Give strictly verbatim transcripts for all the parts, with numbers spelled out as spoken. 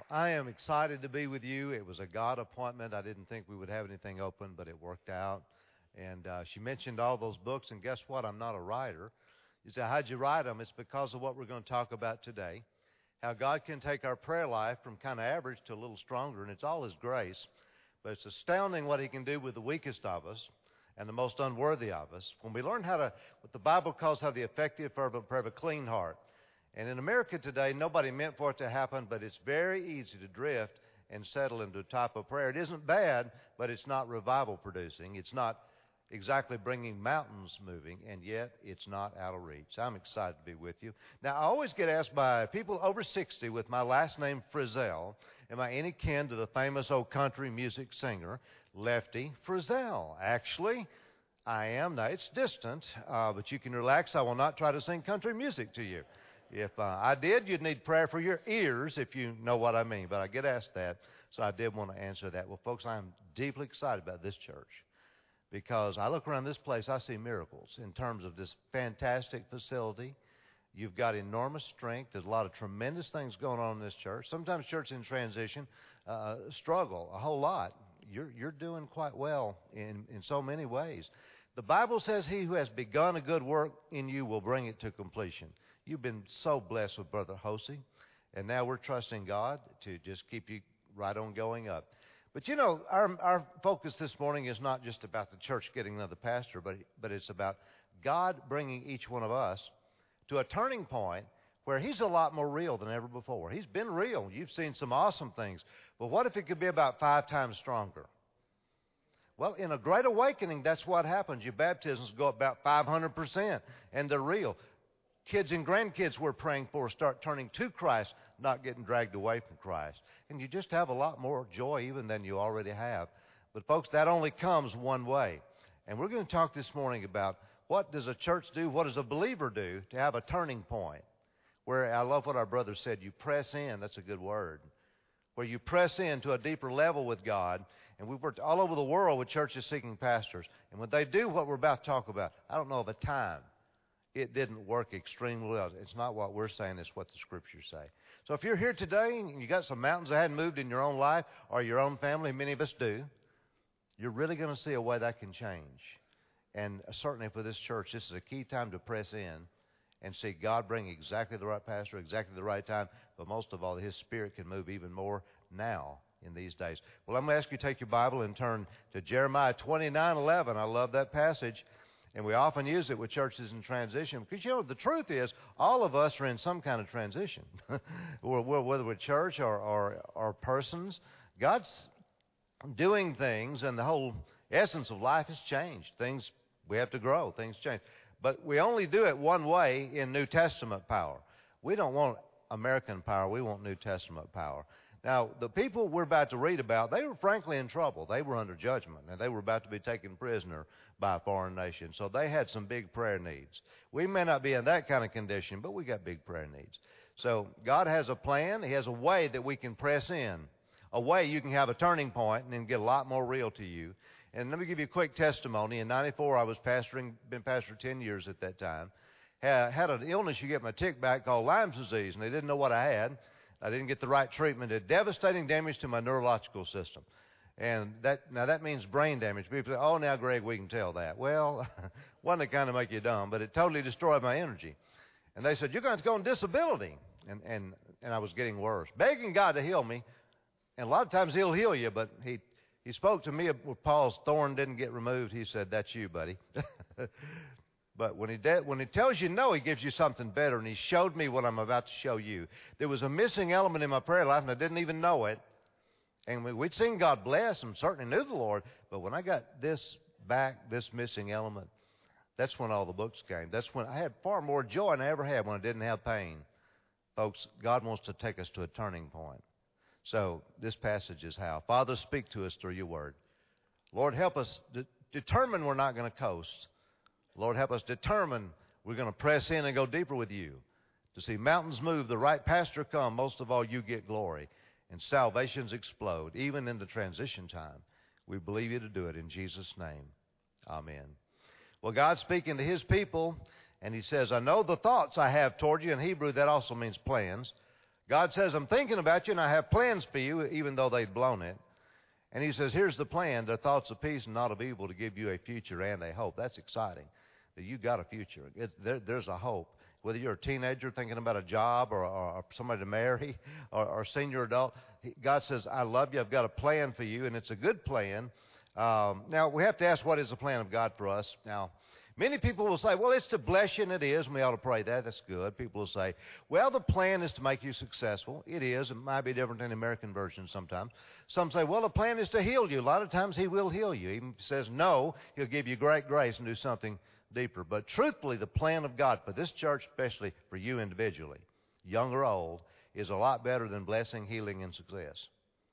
I am excited to be with you. It was a God appointment. I didn't think we would have anything open, but it worked out. And uh, she mentioned all those books, and guess what? I'm not a writer. You say, how'd you write them? It's because of what we're going to talk about today, how God can take our prayer life from kind of average to a little stronger, and it's all His grace. But it's astounding what He can do with the weakest of us and the most unworthy of us. When we learn how to, what the Bible calls, have the effective, fervent prayer of a clean heart. And in America today, nobody meant for it to happen, but it's very easy to drift and settle into a type of prayer. It isn't bad, but it's not revival producing. It's not exactly bringing mountains moving, and yet it's not out of reach. I'm excited to be with you. Now, I always get asked by people over sixty with my last name Frizzell, am I any kin to the famous old country music singer, Lefty Frizzell? Actually, I am. Now, it's distant, uh, but you can relax. I will not try to sing country music to you. If uh, I did, you'd need prayer for your ears, if you know what I mean. But I get asked that, so I did want to answer that. Well, folks, I'm deeply excited about this church because I look around this place, I see miracles in terms of this fantastic facility. You've got enormous strength. There's a lot of tremendous things going on in this church. Sometimes churches in transition uh, struggle a whole lot. You're, you're doing quite well in, in so many ways. The Bible says he who has begun a good work in you will bring it to completion. You've been so blessed with Brother Hosey, and now we're trusting God to just keep you right on going up. But you know, our our focus this morning is not just about the church getting another pastor, but but it's about God bringing each one of us to a turning point where He's a lot more real than ever before. He's been real. You've seen some awesome things. But what if it could be about five times stronger? Well, in a great awakening, that's what happens. Your baptisms go up about five hundred percent, and they're real. Kids and grandkids we're praying for start turning to Christ, not getting dragged away from Christ. And you just have a lot more joy even than you already have. But folks, that only comes one way. And we're going to talk this morning about what does a church do, what does a believer do to have a turning point. Where I love what our brother said, you press in, that's a good word. Where you press in to a deeper level with God. And we've worked all over the world with churches seeking pastors. And when they do what we're about to talk about, I don't know of a time it didn't work extremely well. It's not what we're saying, it's what the Scriptures say. So if you're here today and you got some mountains that hadn't moved in your own life or your own family, many of us do, you're really going to see a way that can change. And certainly for this church, this is a key time to press in and see God bring exactly the right pastor, exactly the right time, but most of all, His Spirit can move even more now in these days. Well, I'm going to ask you to take your Bible and turn to Jeremiah twenty-nine eleven. I love that passage. And we often use it with churches in transition. Because, you know, the truth is, all of us are in some kind of transition. Whether we're church or, or, or persons, God's doing things, and the whole essence of life has changed. Things, we have to grow. Things change. But we only do it one way, in New Testament power. We don't want American power. We want New Testament power. Now, the people we're about to read about, they were frankly in trouble. They were under judgment, and they were about to be taken prisoner by a foreign nation. So they had some big prayer needs. We may not be in that kind of condition, but we got big prayer needs. So God has a plan. He has a way that we can press in, a way you can have a turning point and then get a lot more real to you. And let me give you a quick testimony. In ninety-four, I was pastoring, been pastor ten years at that time. Had, had an illness you get my tick back called Lyme's disease, and they didn't know what I had. I didn't get the right treatment. It had devastating damage to my neurological system. And that now that means brain damage. People say, oh, now, Greg, we can tell that. Well, wasn't it kind of make you dumb, but it totally destroyed my energy. And they said, you're going to go on disability. And, and, and I was getting worse, begging God to heal me. And a lot of times He'll heal you, but he, he spoke to me where Paul's thorn didn't get removed. He said, that's you, buddy. But when he, de- when he tells you no, He gives you something better. And He showed me what I'm about to show you. There was a missing element in my prayer life, and I didn't even know it. And we, we'd seen God bless, and certainly knew the Lord. But when I got this back, this missing element, that's when all the books came. That's when I had far more joy than I ever had when I didn't have pain. Folks, God wants to take us to a turning point. So this passage is how. Father, speak to us through your word. Lord, help us de- determine we're not going to coast. Lord, help us determine we're going to press in and go deeper with you. To see mountains move, the right pastor come, most of all, you get glory. And salvations explode, even in the transition time. We believe you to do it in Jesus' name. Amen. Well, God's speaking to His people, and He says, I know the thoughts I have toward you. In Hebrew, that also means plans. God says, I'm thinking about you and I have plans for you, even though they'd blown it. And he says, here's the plan, the thoughts of peace and not of evil, to give you a future and a hope. That's exciting, that you've got a future. It's, there, there's a hope. Whether you're a teenager thinking about a job or, or, or somebody to marry or, or senior adult, God says, I love you. I've got a plan for you, and it's a good plan. Um, now, we have to ask, what is the plan of God for us? Now, many people will say, well, it's to bless you, and it is, and we ought to pray that. That's good. People will say, well, the plan is to make you successful. It is. It might be different in the American version sometimes. Some say, well, the plan is to heal you. A lot of times he will heal you. He says no, he'll give you great grace and do something deeper. But truthfully, the plan of God for this church, especially for you individually, young or old, is a lot better than blessing, healing, and success.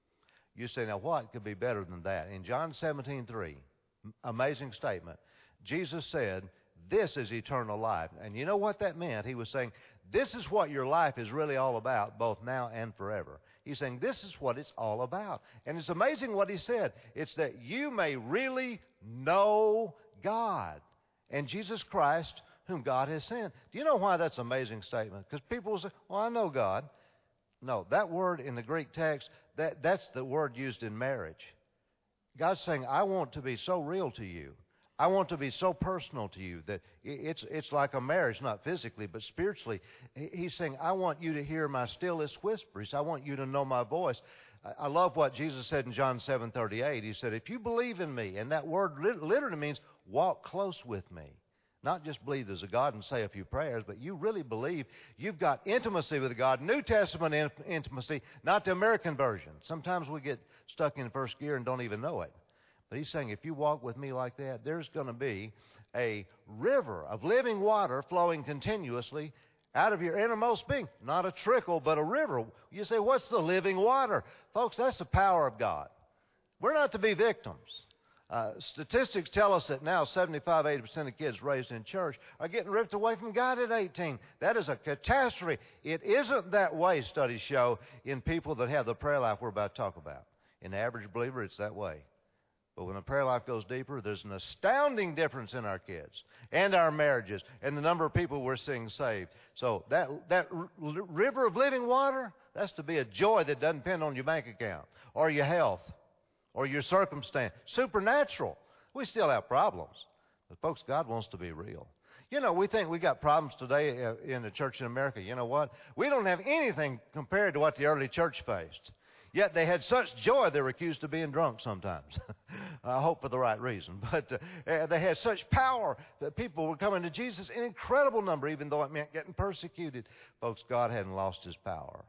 You say, now what could be better than that? In John seventeen three, amazing statement, Jesus said, this is eternal life. And you know what that meant? He was saying, this is what your life is really all about, both now and forever. He's saying, this is what it's all about. And it's amazing what he said. It's that you may really know God and Jesus Christ, whom God has sent. Do you know why that's an amazing statement? Because people will say, well, I know God. No, that word in the Greek text, that, that's the word used in marriage. God's saying, I want to be so real to you. I want to be so personal to you that it's, it's like a marriage, not physically, but spiritually. He's saying, I want you to hear my stillest whispers. I want you to know my voice. I love what Jesus said in John seven thirty-eight. He said, if you believe in me, and that word literally means walk close with me. Not just believe there's a God and say a few prayers, but you really believe you've got intimacy with God, New Testament in- intimacy, not the American version. Sometimes we get stuck in first gear and don't even know it. But he's saying, if you walk with me like that, there's going to be a river of living water flowing continuously out of your innermost being. Not a trickle, but a river. You say, what's the living water? Folks, that's the power of God. We're not to be victims. Uh, statistics tell us that now seventy-five, eighty percent of kids raised in church are getting ripped away from God at eighteen. That is a catastrophe. It isn't that way, studies show, in people that have the prayer life we're about to talk about. In the average believer, it's that way. But when the prayer life goes deeper, there's an astounding difference in our kids and our marriages and the number of people we're seeing saved. So that, that r- river of living water, that's to be a joy that doesn't depend on your bank account or your health or your circumstance. Supernatural. We still have problems. But folks, God wants to be real. You know, we think we got problems today in the church in America. You know what? We don't have anything compared to what the early church faced. Yet they had such joy they were accused of being drunk sometimes. I hope for the right reason. But uh, they had such power that people were coming to Jesus in incredible number, even though it meant getting persecuted. Folks, God hadn't lost his power.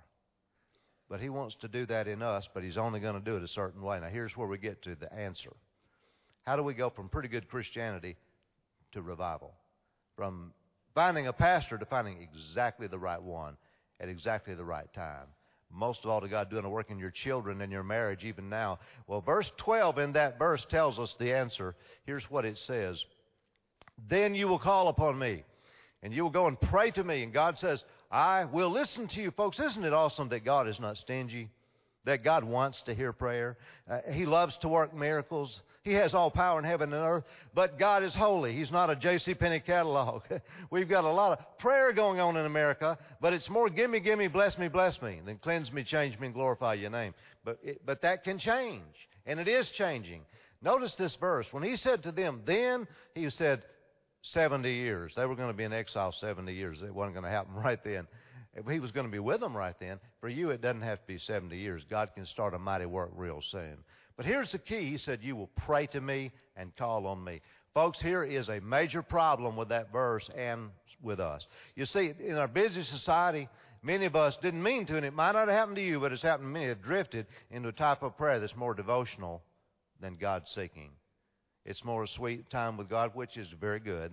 But he wants to do that in us, but he's only going to do it a certain way. Now, here's where we get to the answer. How do we go from pretty good Christianity to revival? From finding a pastor to finding exactly the right one at exactly the right time. Most of all, to God doing a work in your children and your marriage even now. Well, verse twelve in that verse tells us the answer. Here's what it says. Then you will call upon me, and you will go and pray to me. And God says, I will listen to you. Folks, isn't it awesome that God is not stingy? That God wants to hear prayer. Uh, he loves to work miracles. He has all power in heaven and earth. But God is holy. He's not a J C. Penney catalog. We've got a lot of prayer going on in America, but it's more gimme, gimme, bless me, bless me, than cleanse me, change me, and glorify your name. But, it, but that can change, and it is changing. Notice this verse. When he said to them, then, he said seventy years. They were going to be in exile seventy years. It wasn't going to happen right then. He was going to be with them right then. For you, it doesn't have to be seventy years. God can start a mighty work real soon. But here's the key. He said, you will pray to me and call on me. Folks, here is a major problem with that verse and with us. You see, in our busy society, many of us didn't mean to, and it might not have happened to you, but it's happened to many, have drifted into a type of prayer that's more devotional than God-seeking. It's more a sweet time with God, which is very good.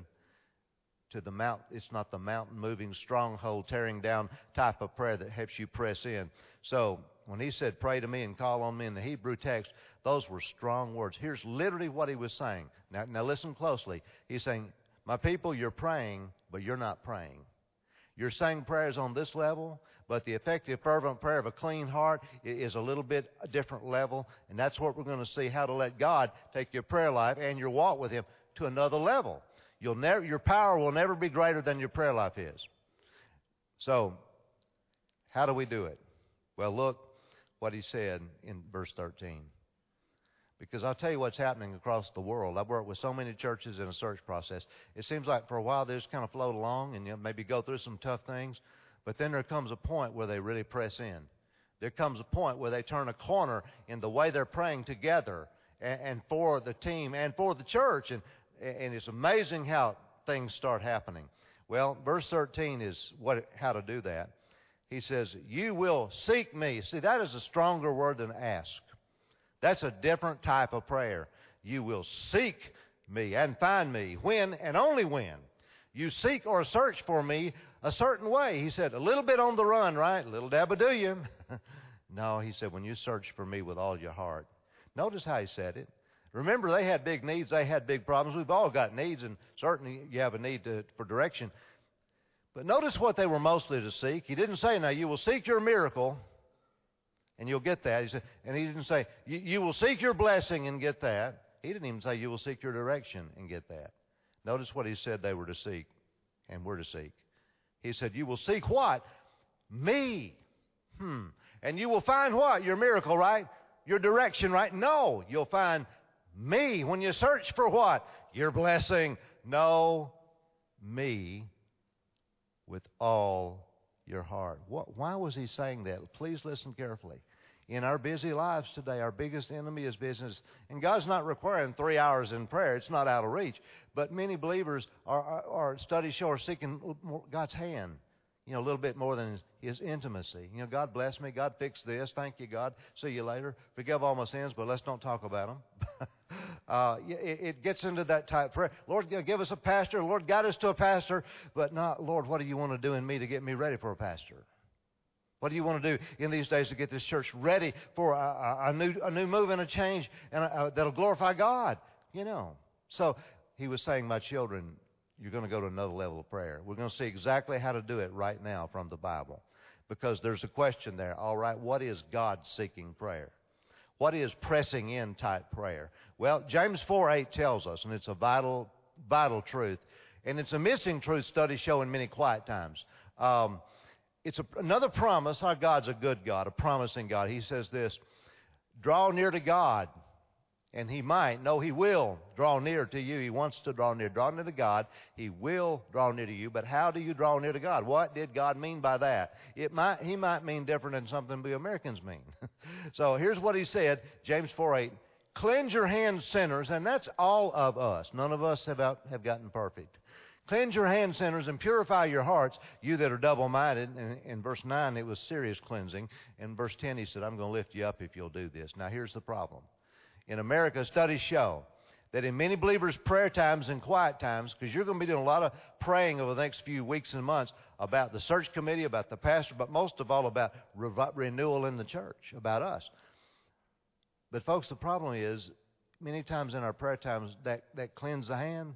To the mount, it's not the mountain-moving, stronghold, tearing down type of prayer that helps you press in. So when he said, pray to me and call on me in the Hebrew text, those were strong words. Here's literally what he was saying. Now, now listen closely. He's saying, my people, you're praying, but you're not praying. You're saying prayers on this level, but the effective, fervent prayer of a clean heart is a little bit a different level. And that's what we're going to see, how to let God take your prayer life and your walk with him to another level. You'll never, your power will never be greater than your prayer life is. So, how do we do it? Well, look what he said in verse thirteen. Because I'll tell you what's happening across the world. I've worked with so many churches in a search process. It seems like for a while they just kind of float along and you know, maybe go through some tough things. But then there comes a point where they really press in. There comes a point where they turn a corner in the way they're praying together and, and for the team and for the church. And, and it's amazing how things start happening. Well, verse thirteen is what how to do that. He says, you will seek me. See, that is a stronger word than ask. That's a different type of prayer. You will seek me and find me when and only when you seek or search for me a certain way. He said, a little bit on the run, right? A little dab of do you. No, he said, when you search for me with all your heart. Notice how he said it. Remember, they had big needs. They had big problems. We've all got needs, and certainly you have a need to, for direction. But notice what they were mostly to seek. He didn't say, now, you will seek your miracle, and you'll get that. He said, and he didn't say, you, you will seek your blessing and get that. He didn't even say, you will seek your direction and get that. Notice what he said they were to seek and were to seek. He said, you will seek what? Me. Hmm. And you will find what? Your miracle, right? Your direction, right? No. You'll find me. When you search for what? Your blessing. No. Me with all your heart. What, why was he saying that? Please listen carefully. In our busy lives today, our biggest enemy is business. And God's not requiring three hours in prayer. It's not out of reach. But many believers are, are, are studies show, are seeking God's hand, you know, a little bit more than his, his intimacy. You know, God bless me. God fix this. Thank you, God. See you later. Forgive all my sins, but let's don't talk about them. uh, it, it gets into that type of prayer. Lord, give us a pastor. Lord, guide us to a pastor. But not, Lord, what do you want to do in me to get me ready for a pastor? What do you want to do in these days to get this church ready for a, a, a new a new move and a change and a, a, that'll glorify God? You know. So he was saying, my children, you're going to go to another level of prayer. We're going to see exactly how to do it right now from the Bible. Because there's a question there. All right, what is God-seeking prayer? What is pressing in type prayer? Well, James four eight tells us, and it's a vital, vital truth. And it's a missing truth study showing many quiet times. Um, It's a, another promise. Our God's a good God, a promising God. He says this, draw near to God, and He might, no, He will draw near to you. He wants to draw near. Draw near to God. He will draw near to you. But how do you draw near to God? What did God mean by that? It might, He might mean different than something we Americans mean. So here's what He said, James four eight, cleanse your hands, sinners, and that's all of us. None of us have, out, have gotten perfect. Cleanse your hands, sinners, and purify your hearts, you that are double-minded. And in verse nine, it was serious cleansing. In verse ten, he said, I'm going to lift you up if you'll do this. Now, here's the problem. In America, studies show that in many believers' prayer times and quiet times, because you're going to be doing a lot of praying over the next few weeks and months about the search committee, about the pastor, but most of all about re- renewal in the church, about us. But, folks, the problem is many times in our prayer times, that, that cleanse the hand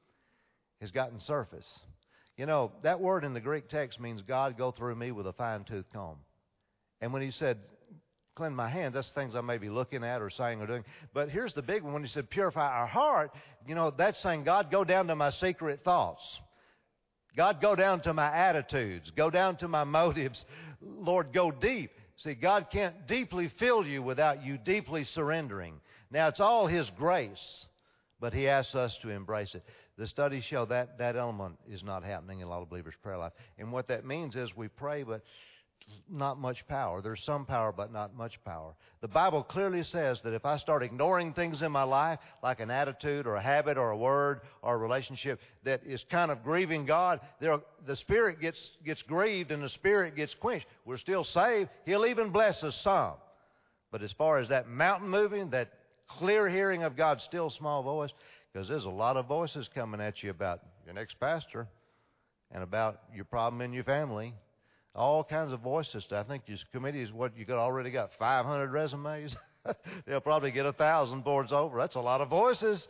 has gotten surface. You know, that word in the Greek text means God go through me with a fine-tooth comb. And when he said, cleanse my hands, that's things I may be looking at or saying or doing. But here's the big one. When he said purify our heart, you know, that's saying, God, go down to my secret thoughts. God, go down to my attitudes. Go down to my motives. Lord, go deep. See, God can't deeply fill you without you deeply surrendering. Now, it's all His grace, but He asks us to embrace it. The studies show that that element is not happening in a lot of believers' prayer life. And what that means is we pray, but not much power. There's some power, but not much power. The Bible clearly says that if I start ignoring things in my life, like an attitude or a habit or a word or a relationship that is kind of grieving God, there, the Spirit gets, gets grieved and the Spirit gets quenched. We're still saved. He'll even bless us some. But as far as that mountain moving, that clear hearing of God's still small voice, because there's a lot of voices coming at you about your next pastor and about your problem in your family. All kinds of voices. I think your committee is what you got already got five hundred resumes. They'll probably get a thousand boards over. That's a lot of voices.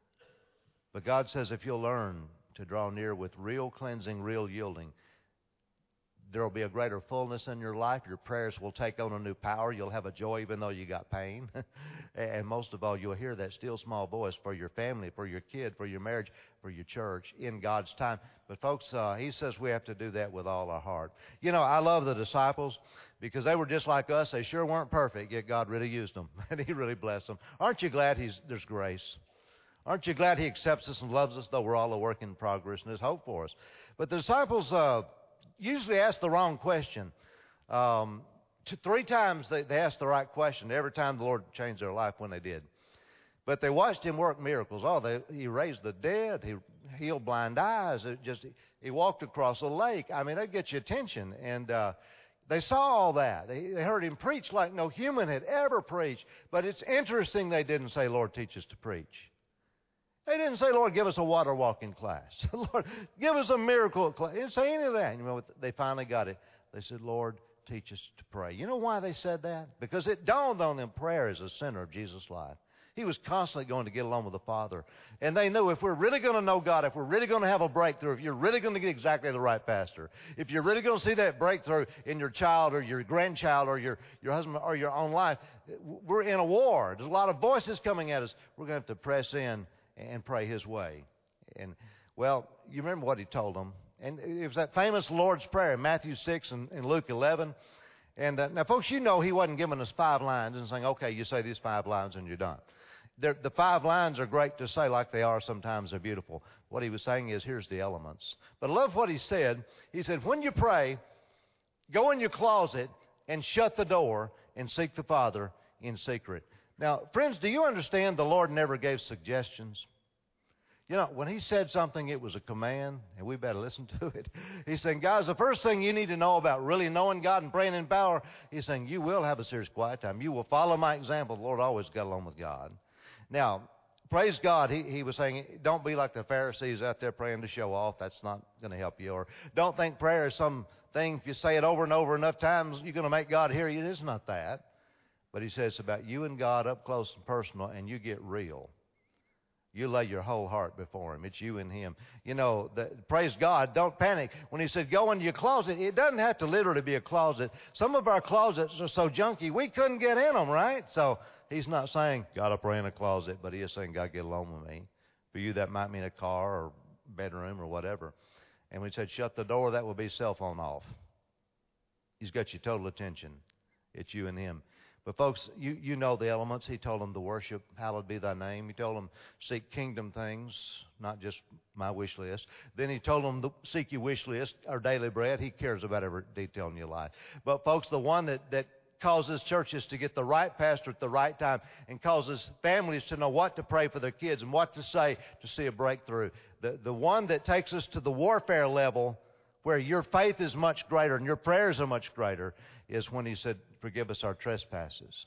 But God says if you'll learn to draw near with real cleansing, real yielding, there will be a greater fullness in your life. Your prayers will take on a new power. You'll have a joy even though you got pain. And most of all, you'll hear that still small voice for your family, for your kid, for your marriage, for your church in God's time. But folks, uh, he says we have to do that with all our heart. You know, I love the disciples because they were just like us. They sure weren't perfect, yet God really used them, and he really blessed them. Aren't you glad he's, there's grace? Aren't you glad he accepts us and loves us, though we're all a work in progress, and there's hope for us? But the disciples uh, usually ask the wrong question. Um, two, three times they, they asked the right question. Every time the Lord changed their life when they did. But they watched him work miracles. Oh, they, he raised the dead. He healed blind eyes. It just he walked across a lake. I mean, that gets your attention. And uh, they saw all that. They, they heard him preach like no human had ever preached. But it's interesting they didn't say, Lord, teach us to preach. They didn't say, Lord, give us a water walking class. Lord, give us a miracle class. They didn't say any of that. You know, they finally got it. They said, Lord, teach us to pray. You know why they said that? Because it dawned on them prayer is the center of Jesus' life. He was constantly going to get along with the Father. And they knew if we're really going to know God, if we're really going to have a breakthrough, if you're really going to get exactly the right pastor, if you're really going to see that breakthrough in your child or your grandchild or your, your husband or your own life, we're in a war. There's a lot of voices coming at us. We're going to have to press in and pray his way. And, well, you remember what he told them. And it was that famous Lord's Prayer in Matthew six and, and Luke eleven. And uh, now, folks, you know he wasn't giving us five lines and saying, okay, you say these five lines and you're done. They're, the five lines are great to say like they are. Sometimes they're beautiful. What he was saying is, here's the elements. But I love what he said. He said, when you pray, go in your closet and shut the door and seek the Father in secret. Now, friends, do you understand the Lord never gave suggestions? You know, when he said something, it was a command, and we better listen to it. He's saying, guys, the first thing you need to know about really knowing God and praying in power, he's saying, you will have a serious quiet time. You will follow my example. The Lord always got along with God. Now, praise God, he, he was saying, don't be like the Pharisees out there praying to show off. That's not going to help you. Or don't think prayer is some thing, if you say it over and over enough times, you're going to make God hear you. It's not that. But he says about you and God up close and personal, and you get real. You lay your whole heart before him. It's you and him. You know, the, praise God, don't panic. When he said go into your closet, it doesn't have to literally be a closet. Some of our closets are so junky, we couldn't get in them, right? So he's not saying, got to pray in a closet, but he is saying, God, get along with me. For you, that might mean a car or bedroom or whatever. And when he said shut the door, that would be cell phone off. He's got your total attention. It's you and him. But folks, you, you know the elements. He told them to worship, hallowed be thy name. He told them seek kingdom things, not just my wish list. Then he told them to seek your wish list, our daily bread. He cares about every detail in your life. But folks, the one that, that causes churches to get the right pastor at the right time and causes families to know what to pray for their kids and what to say to see a breakthrough. The, the one that takes us to the warfare level where your faith is much greater and your prayers are much greater is when he said, forgive us our trespasses.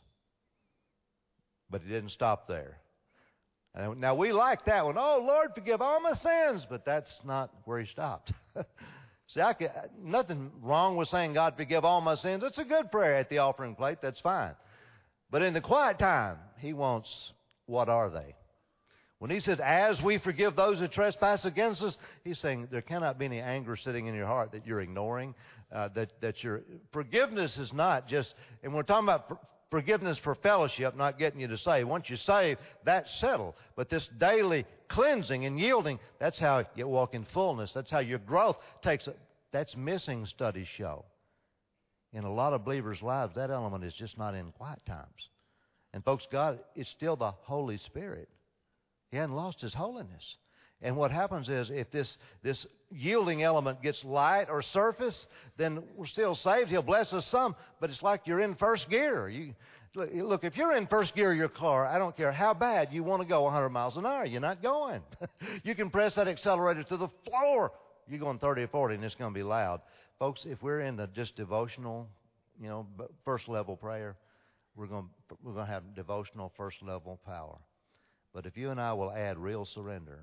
But he didn't stop there. And now, we like that one. Oh, Lord, forgive all my sins. But that's not where he stopped. See, I could, nothing wrong with saying, God, forgive all my sins. It's a good prayer at the offering plate. That's fine. But in the quiet time, he wants, what are they? When he says, as we forgive those who trespass against us, he's saying there cannot be any anger sitting in your heart that you're ignoring. Uh, that, that your forgiveness is not just, and we're talking about for, forgiveness for fellowship, not getting you to save. Once you save, that's settled. But this daily cleansing and yielding, that's how you walk in fullness. That's how your growth takes, a, that's missing, studies show. In a lot of believers' lives, that element is just not in quiet times. And folks, God is still the Holy Spirit. He hasn't lost his holiness. And what happens is if this, this yielding element gets light or surface, then we're still saved. He'll bless us some, but it's like you're in first gear. You, look, if you're in first gear of your car, I don't care how bad you want to go one hundred miles an hour. You're not going. You can press that accelerator to the floor. You're going thirty or forty, and it's going to be loud. Folks, if we're in the just devotional, you know, first level prayer, we're going, we're going to have devotional first level power. But if you and I will add real surrender,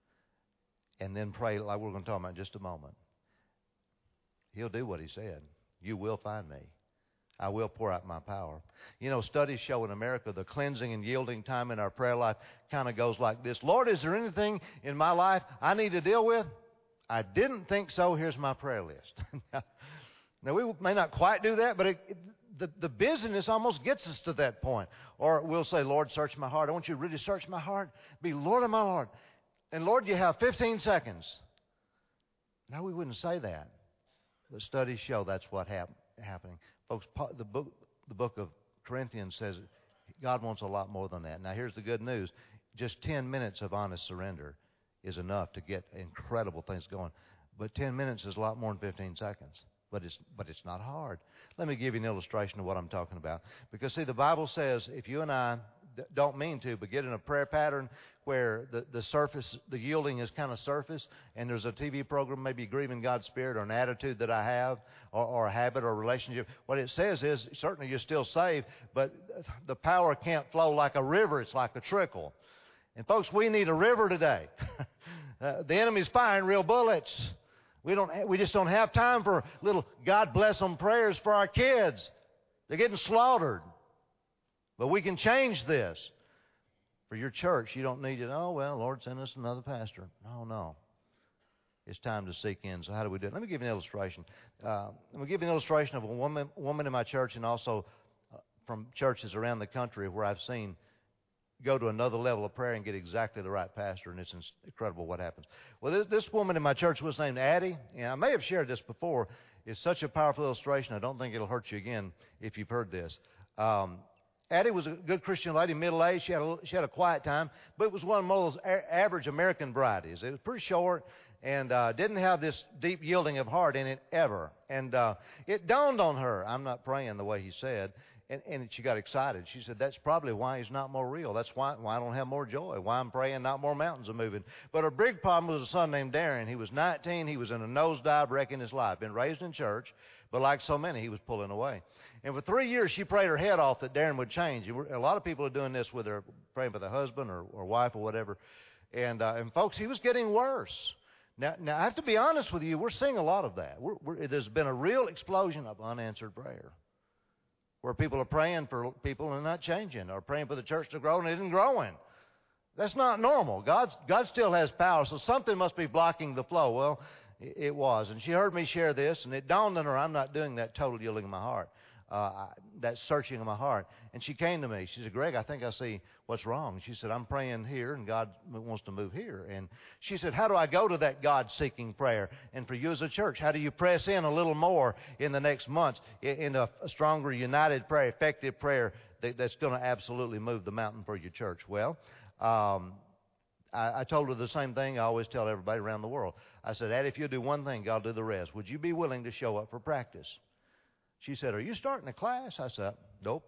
and then pray like we're going to talk about in just a moment, he'll do what he said. You will find me. I will pour out my power. You know, studies show in America the cleansing and yielding time in our prayer life kind of goes like this. Lord, is there anything in my life I need to deal with? I didn't think so. Here's my prayer list. Now, we may not quite do that, but it, it, the, the busyness almost gets us to that point. Or we'll say, Lord, search my heart. I want you to really search my heart. Be Lord of my heart. And Lord, you have fifteen seconds. Now, we wouldn't say that. The studies show that's what hap- happening. Folks, the book, the book of Corinthians says God wants a lot more than that. Now, here's the good news. Just ten minutes of honest surrender is enough to get incredible things going. But ten minutes is a lot more than fifteen seconds. But it's, but it's not hard. Let me give you an illustration of what I'm talking about. Because, see, the Bible says if you and I don't mean to, but get in a prayer pattern where the, the surface, the yielding is kind of surface, and there's a T V program, maybe grieving God's Spirit, or an attitude that I have, or, or a habit or a relationship. What it says is, certainly you're still saved, but the power can't flow like a river. It's like a trickle. And, folks, we need a river today. uh, the enemy's firing real bullets. We don't. We just don't have time for little God bless them prayers for our kids. They're getting slaughtered. But we can change this. For your church, you don't need it. Oh, well, Lord, send us another pastor. No, no. It's time to seek in. So how do we do it? Let me give you an illustration. Uh, let me give you an illustration of a woman, woman in my church, and also uh, from churches around the country where I've seen go to another level of prayer and get exactly the right pastor, and it's incredible what happens. Well, this, this woman in my church was named Addie, and I may have shared this before. It's such a powerful illustration, I don't think it'll hurt you again if you've heard this. Um, Addie was a good Christian lady, middle-aged. She had a, she had a quiet time, but it was one of those a- average American varieties. It was pretty short and uh, didn't have this deep yielding of heart in it ever. And uh, it dawned on her, I'm not praying the way he said. And, and she got excited. She said, that's probably why he's not more real. That's why, why I don't have more joy, why I'm praying not more mountains are moving. But her big problem was a son named Darren. He was nineteen. He was in a nosedive wreck in his life. Been raised in church, but like so many, he was pulling away. And for three years, she prayed her head off that Darren would change. A lot of people are doing this with their praying for their husband or, or wife or whatever. And, uh, and folks, he was getting worse. Now, now, I have to be honest with you. We're seeing a lot of that. We're, we're, there's been a real explosion of unanswered prayer, where people are praying for people and not changing, or praying for the church to grow and it isn't growing. That's not normal. God's, God still has power, so something must be blocking the flow. Well, it, it was. And she heard me share this, and it dawned on her, I'm not doing that total yielding of my heart, uh, that searching of my heart. And she came to me. She said, Greg, I think I see what's wrong. She said, I'm praying here, and God wants to move here. And she said, how do I go to that God-seeking prayer? And for you as a church, how do you press in a little more in the next months in a, a stronger, united prayer, effective prayer that, that's going to absolutely move the mountain for your church? Well, um, I, I told her the same thing I always tell everybody around the world. I said, Addie, if you'll do one thing, God will do the rest. Would you be willing to show up for practice? She said, are you starting a class? I said, nope.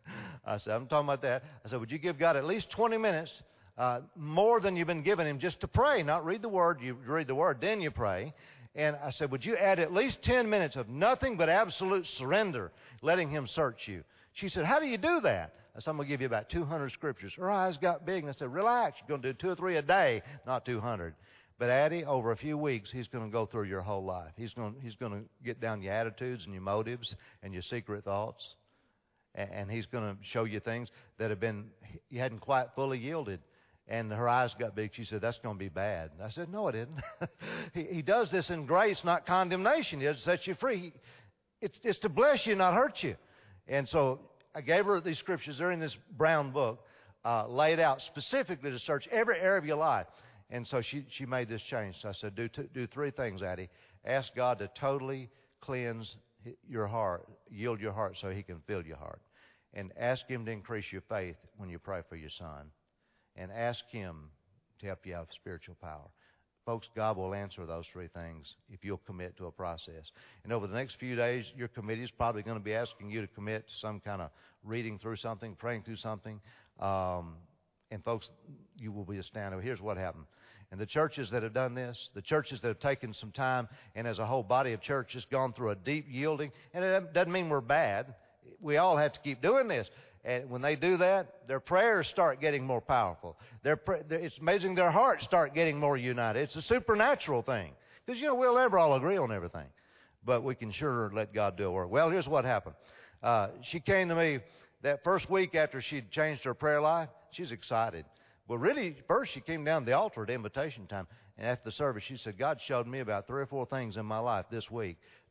I said, I'm talking about that. I said, would you give God at least twenty minutes, uh, more than you've been giving him, just to pray, not read the Word. You read the Word, then you pray. And I said, would you add at least ten minutes of nothing but absolute surrender, letting him search you? She said, how do you do that? I said, I'm going to give you about two hundred scriptures. Her eyes got big, and I said, relax. You're going to do two or three a day, not two hundred. But, Addie, over a few weeks, he's going to go through your whole life. He's going, he's going to get down your attitudes and your motives and your secret thoughts. And, and he's going to show you things that have been, you hadn't quite fully yielded. And her eyes got big. She said, that's going to be bad. I said, no, it isn't. he, he does this in grace, not condemnation. He doesn't set you free. He, it's, it's to bless you, not hurt you. And so I gave her these scriptures. They're in this brown book, uh, laid out specifically to search every area of your life. And so she, she made this change. So I said, do, two, do three things, Addie. Ask God to totally cleanse your heart, yield your heart so he can fill your heart. And ask him to increase your faith when you pray for your son. And ask him to help you have spiritual power. Folks, God will answer those three things if you'll commit to a process. And over the next few days, your committee is probably going to be asking you to commit to some kind of reading through something, praying through something. Um, and folks, you will be astounded. Here's what happened. And the churches that have done this, the churches that have taken some time, and as a whole body of churches gone through a deep yielding, and it doesn't mean we're bad. We all have to keep doing this. And when they do that, their prayers start getting more powerful. Their, it's amazing their hearts start getting more united. It's a supernatural thing. Because, you know, we'll never all agree on everything. But we can sure let God do a work. Well, here's what happened. Uh, she came to me that first week after she'd changed her prayer life. She's excited. Well, really, first she came down to the altar at invitation time. And after the service, she said, God showed me about three or four things in my life this week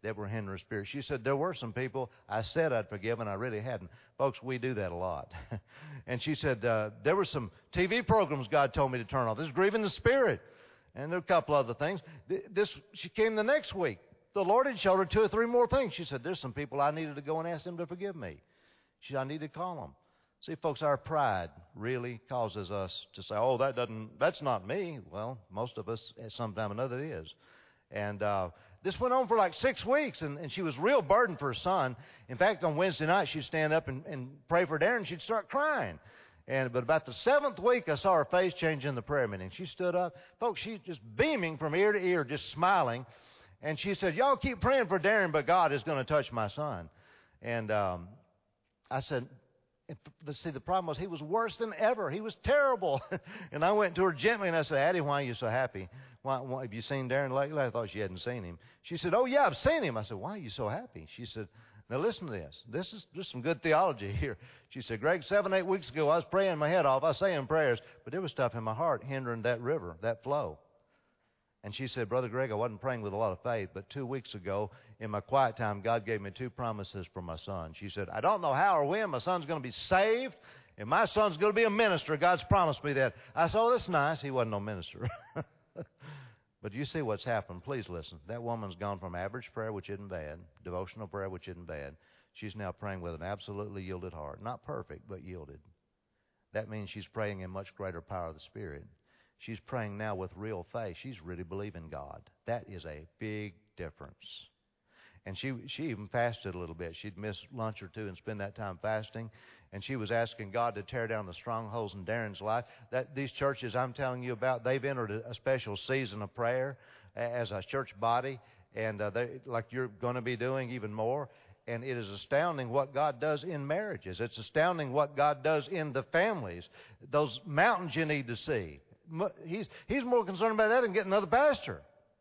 that were hindering spirits. She said, there were some people I said I'd forgive, and I really hadn't. Folks, we do that a lot. And she said, uh, there were some T V programs God told me to turn off. This is grieving the Spirit. And there were a couple other things. This, she came the next week. The Lord had showed her two or three more things. She said, there's some people I needed to go and ask them to forgive me. She said, I need to call them. See, folks, our pride really causes us to say, oh, that doesn't, that's not me. Well, most of us at some time or another it is. And uh, this went on for like six weeks, and, and she was real burdened for her son. In fact, on Wednesday night, she'd stand up and, and pray for Darren, and she'd start crying. And But about the seventh week, I saw her face change in the prayer meeting. She stood up. Folks, she's just beaming from ear to ear, just smiling. And she said, y'all keep praying for Darren, but God is going to touch my son. And um, I said, see, the problem was he was worse than ever. He was terrible. And I went to her gently, and I said, Addie, why are you so happy? Why, why, have you seen Darren lately? I thought she hadn't seen him. She said, oh, yeah, I've seen him. I said, why are you so happy? She said, now listen to this. This is just some good theology here. She said, Greg, seven, eight weeks ago, I was praying my head off. I was saying prayers, but there was stuff in my heart hindering that river, that flow. And she said, Brother Greg, I wasn't praying with a lot of faith, but two weeks ago, in my quiet time, God gave me two promises for my son. She said, I don't know how or when my son's going to be saved, and my son's going to be a minister. God's promised me that. I said, oh, that's nice. He wasn't no minister. But you see what's happened. Please listen. That woman's gone from average prayer, which isn't bad, devotional prayer, which isn't bad. She's now praying with an absolutely yielded heart. Not perfect, but yielded. That means she's praying in much greater power of the Spirit. She's praying now with real faith. She's really believing God. That is a big difference. And she she even fasted a little bit. She'd miss lunch or two and spend that time fasting. And she was asking God to tear down the strongholds in Darren's life. That these churches I'm telling you about, they've entered a, a special season of prayer as a church body, and uh, they, like you're going to be doing even more. And it is astounding what God does in marriages. It's astounding what God does in the families. Those mountains you need to see. He's, he's more concerned about that than getting another pastor.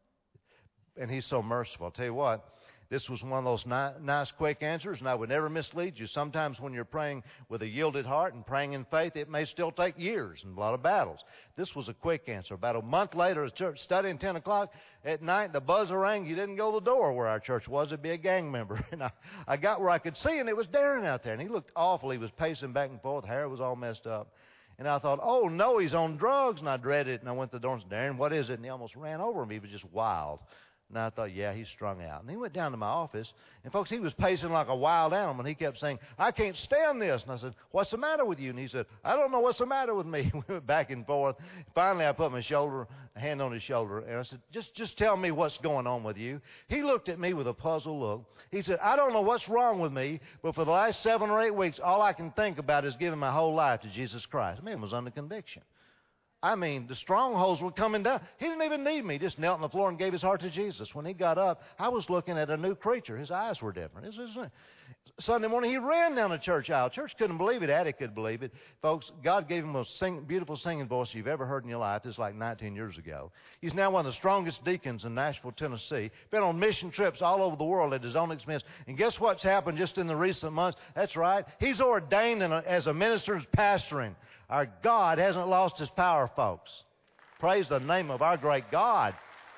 And he's so merciful. I'll tell you what, this was one of those ni- nice, quick answers, and I would never mislead you. Sometimes when you're praying with a yielded heart and praying in faith, it may still take years and a lot of battles. This was a quick answer. About a month later, at church studying ten o'clock at night, the buzzer rang. You didn't go to the door where our church was. It'd be a gang member. And I, I got where I could see, and it was Darren out there. And he looked awful. He was pacing back and forth. Hair was all messed up. And I thought, oh, no, he's on drugs. And I dreaded it. And I went to the door and said, Darren, what is it? And he almost ran over me. He was just wild. And I thought, yeah, he's strung out. And he went down to my office. And, folks, he was pacing like a wild animal. And he kept saying, I can't stand this. And I said, what's the matter with you? And he said, I don't know what's the matter with me. We went back and forth. Finally, I put my shoulder, a hand on his shoulder. And I said, just, just tell me what's going on with you. He looked at me with a puzzled look. He said, I don't know what's wrong with me, but for the last seven or eight weeks, all I can think about is giving my whole life to Jesus Christ. The man was under conviction. I mean, the strongholds were coming down. He didn't even need me. He just knelt on the floor and gave his heart to Jesus. When he got up, I was looking at a new creature. His eyes were different. This is Sunday morning, he ran down the church aisle. Church couldn't believe it. Addie could believe it. Folks, God gave him the most sing, beautiful singing voice you've ever heard in your life. This is like nineteen years ago. He's now one of the strongest deacons in Nashville, Tennessee. Been on mission trips all over the world at his own expense. And guess what's happened just in the recent months? That's right. He's ordained in a, as a minister and pastoring. Our God hasn't lost his power, folks. Praise the name of our great God.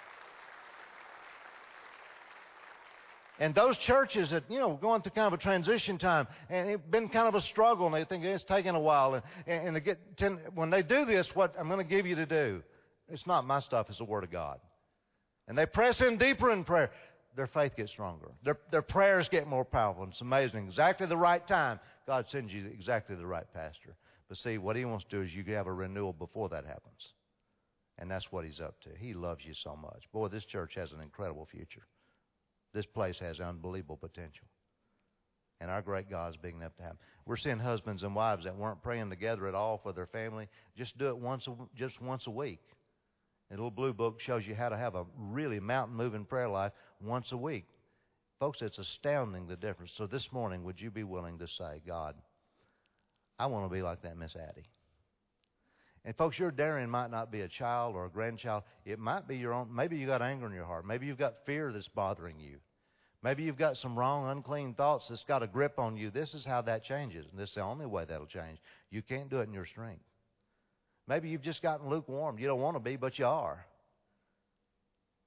And those churches that, you know, going through kind of a transition time, and it's been kind of a struggle, and they think it's taking a while. And, and, and they get ten, when they do this, what I'm going to give you to do, it's not my stuff, it's the Word of God. And they press in deeper in prayer. Their faith gets stronger. Their, their prayers get more powerful. It's amazing. Exactly the right time, God sends you exactly the right pastor. But see, what he wants to do is you have a renewal before that happens. And that's what he's up to. He loves you so much. Boy, this church has an incredible future. This place has unbelievable potential. And our great God is big enough to have. We're seeing husbands and wives that weren't praying together at all for their family. Just do it once a, just once a week. And a little blue book shows you how to have a really mountain-moving prayer life once a week. Folks, it's astounding the difference. So this morning, would you be willing to say, God, I want to be like that Miss Addie. And folks, your Darren might not be a child or a grandchild. It might be your own. Maybe you got anger in your heart. Maybe you've got fear that's bothering you. Maybe you've got some wrong, unclean thoughts that's got a grip on you. This is how that changes. And this is the only way that'll change. You can't do it in your strength. Maybe you've just gotten lukewarm. You don't want to be, but you are.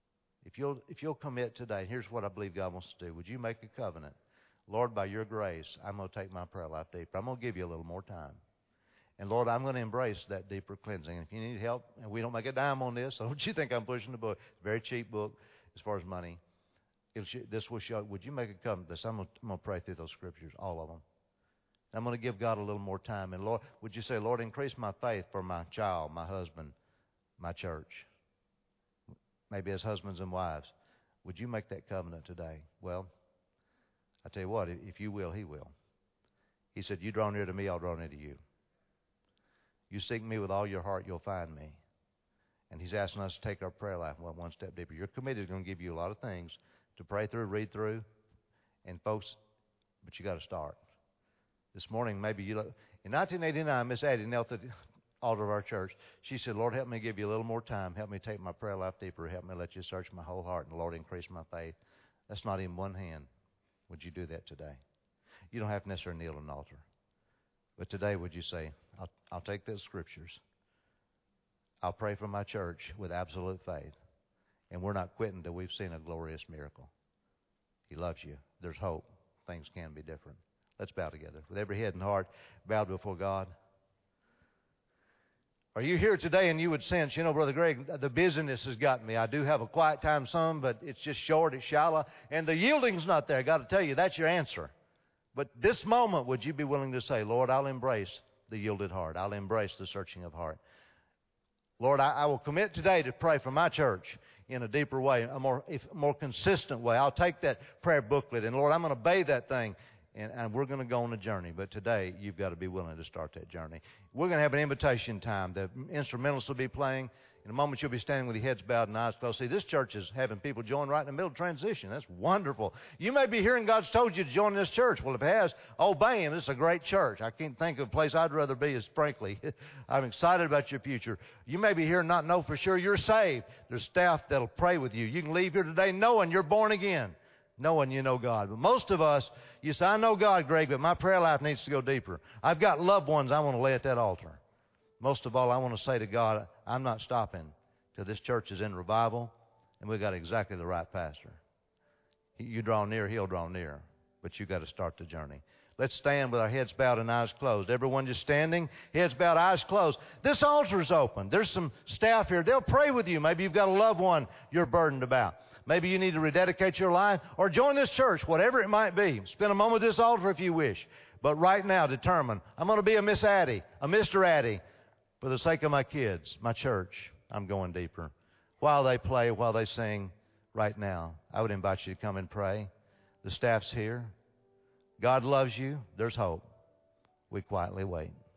If you'll, if you'll commit today, here's what I believe God wants to do. Would you make a covenant? Lord, by your grace, I'm going to take my prayer life deeper. I'm going to give you a little more time. And Lord, I'm going to embrace that deeper cleansing. If you need help, and we don't make a dime on this, so don't you think I'm pushing the book. It's a very cheap book as far as money. It'll, this will show, would you make a covenant? This, I'm going, to, I'm going to pray through those scriptures, all of them. I'm going to give God a little more time. And Lord, would you say, Lord, increase my faith for my child, my husband, my church? Maybe as husbands and wives. Would you make that covenant today? Well, I tell you what, if you will, he will. He said, you draw near to me, I'll draw near to you. You seek me with all your heart, you'll find me. And he's asking us to take our prayer life one, one step deeper. Your committee is going to give you a lot of things to pray through, read through. And folks, but you got to start. This morning, maybe you look. In nineteen eighty-nine, Miss Addie knelt at the altar of our church. She said, Lord, help me give you a little more time. Help me take my prayer life deeper. Help me let you search my whole heart. And Lord, increase my faith. That's not even one hand. Would you do that today? You don't have to necessarily kneel at an altar. But today, would you say, I'll, I'll take those scriptures. I'll pray for my church with absolute faith. And we're not quitting until we've seen a glorious miracle. He loves you. There's hope. Things can be different. Let's bow together. With every head and heart bowed before God. Are you here today and you would sense, you know, Brother Greg, the busyness has gotten me. I do have a quiet time some, but it's just short, it's shallow, and the yielding's not there. I got to tell you, that's your answer. But this moment, would you be willing to say, Lord, I'll embrace the yielded heart. I'll embrace the searching of heart. Lord, I, I will commit today to pray for my church in a deeper way, a more, if, more consistent way. I'll take that prayer booklet, and Lord, I'm going to obey that thing. And, and we're going to go on a journey. But today, you've got to be willing to start that journey. We're going to have an invitation time. The instrumentalists will be playing. In a moment, you'll be standing with your heads bowed and eyes closed. See, this church is having people join right in the middle of transition. That's wonderful. You may be hearing God's told you to join this church. Well, if it has, obey Him. This is a great church. I can't think of a place I'd rather be, is frankly. I'm excited about your future. You may be here and not know for sure you're saved. There's staff that'll pray with you. You can leave here today knowing you're born again, knowing you know God. But most of us, you say, I know God, Greg, but my prayer life needs to go deeper. I've got loved ones I want to lay at that altar. Most of all, I want to say to God, I'm not stopping till this church is in revival and we've got exactly the right pastor. You draw near, he'll draw near. But you've got to start the journey. Let's stand with our heads bowed and eyes closed. Everyone just standing, heads bowed, eyes closed. This altar's open. There's some staff here. They'll pray with you. Maybe you've got a loved one you're burdened about. Maybe you need to rededicate your life or join this church, whatever it might be. Spend a moment at this altar if you wish. But right now, determine, I'm going to be a Miss Addie, a Mister Addie. For the sake of my kids, my church, I'm going deeper. While they play, while they sing, right now, I would invite you to come and pray. The staff's here. God loves you. There's hope. We quietly wait.